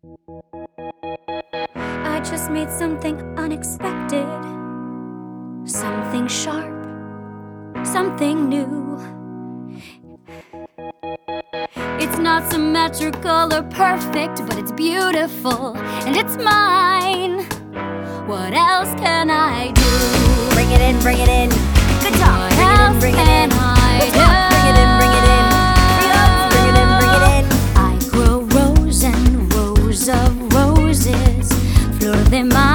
I just made something unexpected, something sharp, something new. It's not symmetrical or perfect, but it's beautiful and it's mine. What else can I do? Bring it in, bring it in. Good talk. Bring it in, bring it in. Let's go. Bring it in, bring it in. Bring it in, bring it in. I grow rows and rows of roses, fleur de maille.